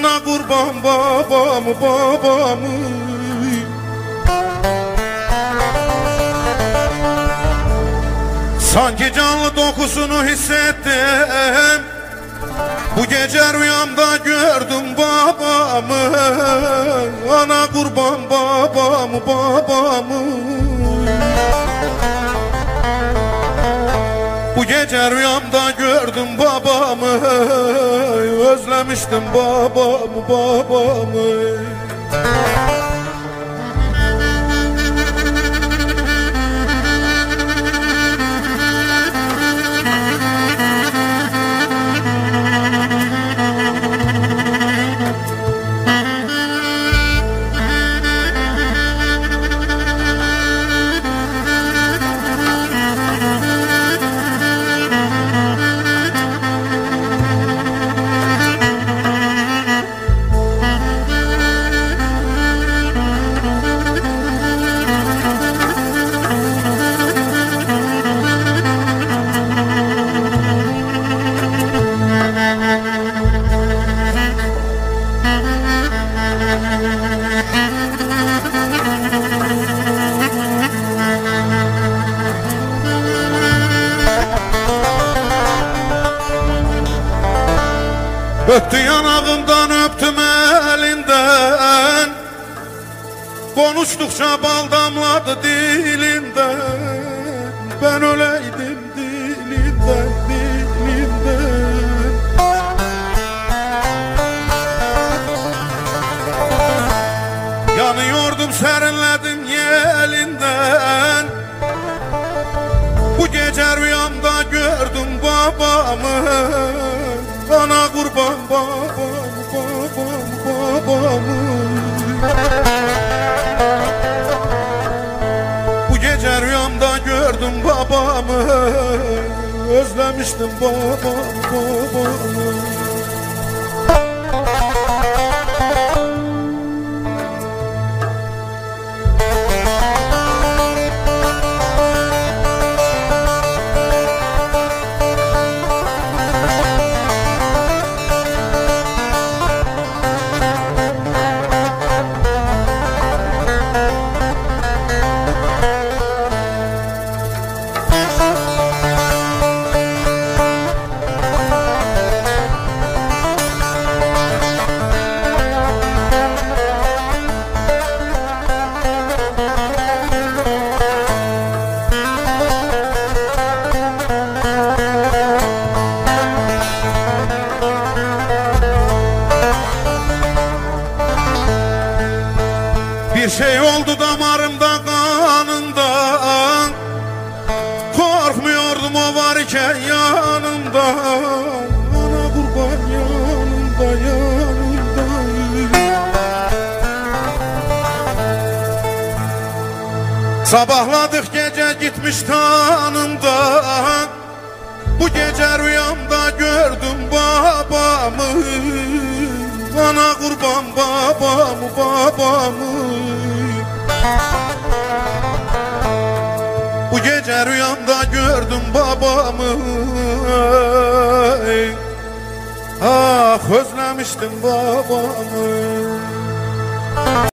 Ana kurban babamı babamı. Sanki canlı dokusunu hissettim. Bu gece rüyamda gördüm babamı. Ana kurban babamı babamı. Bu gece rüyamda gördüm babamı. Özlemiştim babamı babamı. Öptü yanağımdan öptüm elinden. Konuştukça bal damladı dilinden. Ben öleydim dilinden dilinden. Yanıyordum serinledim yelinden. Bu gece rüyamda gördüm babamı. Ana kurban babamı babamı babamı. Bu gece rüyamda gördüm babamı. Özlemiştim babamı babamı. Bir şey oldu damarımda kanımdan. Korkmuyordum o var iken yanımda. Ana kurban yanımda yanımda. Sabahladık gece gitmiş tanımdan. Bu gece rüyamda gördüm babamı. Ana kurban babamı babamı. Bu gece rüyamda gördüm babamı. Ah özlemiştim babamı.